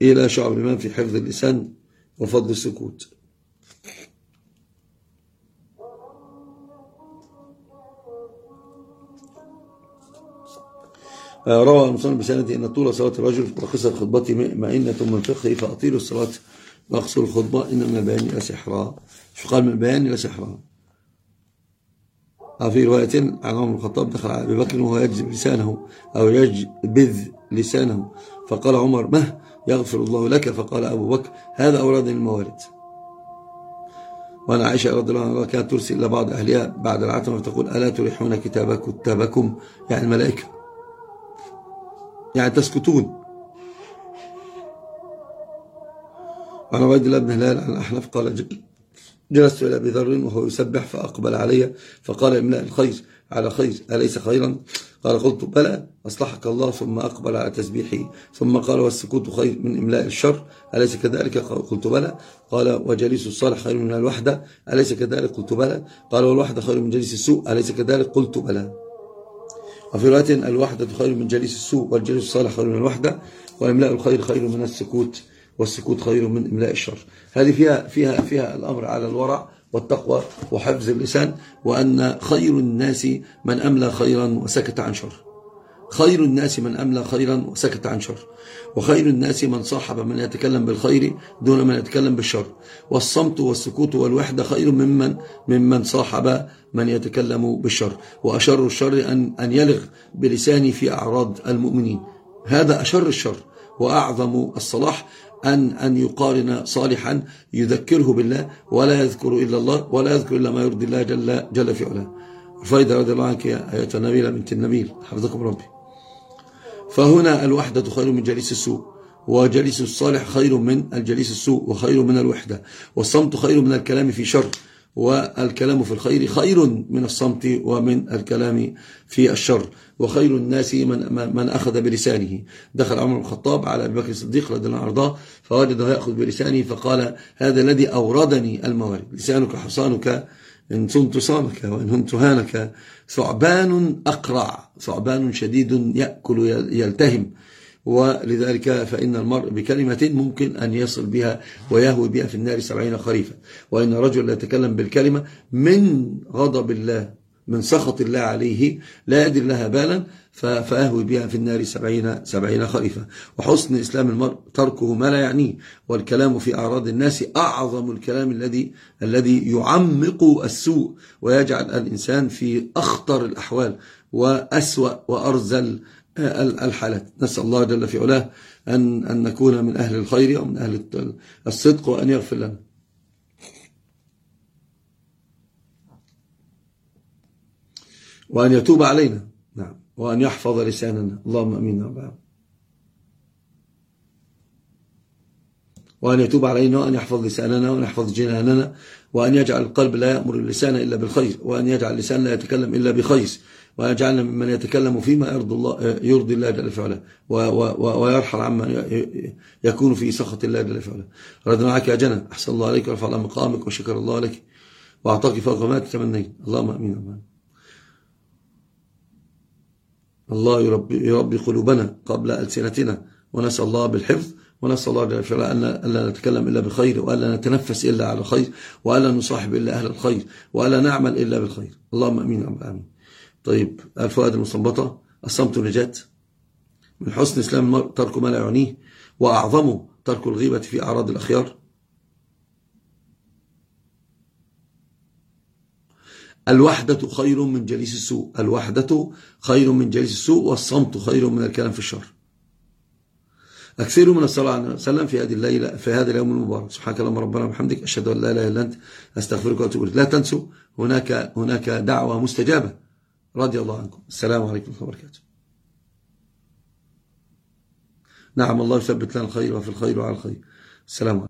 إلى شعب الإيمان في حفظ اللسان وفضل السكوت. روى المصنف بسنده إن طول صلاة الرجل وقصر خطبته مئنة من فقهه فأطيلوا الصلاة وأقصروا الخطبة إن من البيان لسحرا. شو قال؟ من البيان لسحرا. في رواية عن عمر بن الخطاب دخل على أبي بكر وهو يجذب لسانه أو يجبذ لسانه فقال عمر: مه يغفر الله لك. فقال أبو بكر: هذا أورادني الموارد. وأنا عائشة رضي الله عنها كانت ترسل إلى بعض أهلها بعد العتمة فتقول: ألا تريحون كتابكم، يعني الملائكة، يعني تسكتون. وعن عبيد الله بن هلال عن الأحنف قال: جلست إلى أبي ذر وهو يسبح فأقبل علي فقال: املأ الخير على خير، أليس خيرا؟ قال: قلت: بلى أصلحك الله. ثم أقبل على تسبيحه ثم قال: والسكوت خير من إملاء الشر، أليس كذلك؟ قلت: بلى. قال: وجليس الصالح خير من الوحدة، أليس كذلك؟ قلت: بلى. قال: والوحدة خير من جليس السوء، أليس كذلك؟ قلت: بلى. وفي رواية: الوحدة خير من جليس السوء، والجليس الصالح خير من الوحدة، وإملاء الخير خير من السكوت، والسكوت خير من إملاء الشر. هذه فيها الأمر على الورع والتقوى وحفظ اللسان، وأن خير الناس من أملى خيرا وسكت عن شر. خير الناس من أملى خيرا وسكت عن شر، وخير الناس من صاحب من يتكلم بالخير دون من يتكلم بالشر. والصمت والسكوت والوحدة خير ممن صاحب من يتكلم بالشر. وأشر الشر أن يلغ بلسانه في أعراض المؤمنين، هذا أشر الشر. وأعظم الصلاح أن يقارن صالحا يذكره بالله ولا يذكر إلا الله ولا يذكر إلا ما يرضي الله جل في علاه. الفايدة رضي الله عنك يا أيتها النبيلة بنت النبيل، حفظكم ربي. فهنا الوحدة خير من جليس السوء، وجليس الصالح خير من الجليس السوء، وخير من الوحدة. والصمت خير من الكلام في شر، والكلام في الخير خير من الصمت ومن الكلام في الشر. وخير الناس من أخذ بلسانه. دخل عمر بن الخطاب على أبي بكر الصديق رضي الله عنه وارضاه فوجده يأخذ بلسانه فقال: هذا الذي أوردني الموارد. لسانك حصانك إن صنت صامك وإن هنت هانك. ثعبان أقرع، ثعبان شديد يأكل يلتهم. ولذلك فإن المرء بكلمة ممكن أن يصل بها ويهوي بها في النار 70 خريفا. وإن رجل لا يتكلم بالكلمة من غضب الله من سخط الله عليه لا يدري لها بالا فأهوي بها في النار 70 خريفا. وحسن إسلام المرء تركه ما لا يعنيه. والكلام في أعراض الناس أعظم الكلام الذي يعمق السوء ويجعل الإنسان في أخطر الأحوال وأسوأ وأرذل الحالات. نسأل الله جل في علاه أن نكون من أهل الخير ومن أهل الصدق وأن يغفر لنا. وأن يتوب علينا، نعم، وأن يحفظ لساننا، اللهم أمين رب. وأن يتوب علينا وأن يحفظ لساننا وأن يحفظ جناننا، وأن يجعل القلب لا يأمر اللسان إلا بالخير، وأن يجعل اللسان لا يتكلم إلا بخير، وأن يجعلنا ممن يتكلم فيما يرضي الله جل في علاه ويرحل عما يكون في سخط الله جل في علاه. ردنا معك يا جنى، أحسن الله عليك ورفع الله مقامك وشكر الله لك وأعطاك فوق ما تتمنين، اللهم أمين رب. الله يربي قلوبنا قبل ألسنتنا، ونسأل الله بالحفظ، ونسأل الله جل في علاه أن لا نتكلم إلا بالخير، وألا نتنفس إلا على الخير، وألا نصاحب إلا أهل الخير، وألا نعمل إلا بالخير، اللهم أمين رب العالمين. طيب، الفوائد المستنبطة: الصمت نجاة، من حسن إسلام المرء ترك ما لا يعنيه، وأعظمه ترك الغيبة في أعراض الأخيار. الوحدة خير من جليس السوء، الوحدة خير من جليس السوء، والصمت خير من الكلام في الشر. أكثروا من الصلاة على النبي صلى الله عليه وسلم في هذا اليوم المبارك. سبحانك اللهم ربنا وبحمدك، أشهد أن لا إله إلا أنت، أستغفرك وأتوب إليك. لا تنسوا هناك دعوة مستجابة. رضي الله عنكم. السلام عليكم ورحمة الله وبركاته. نعم، الله يثبت لنا الخير وفي الخير وعلى الخير. السلام عليكم.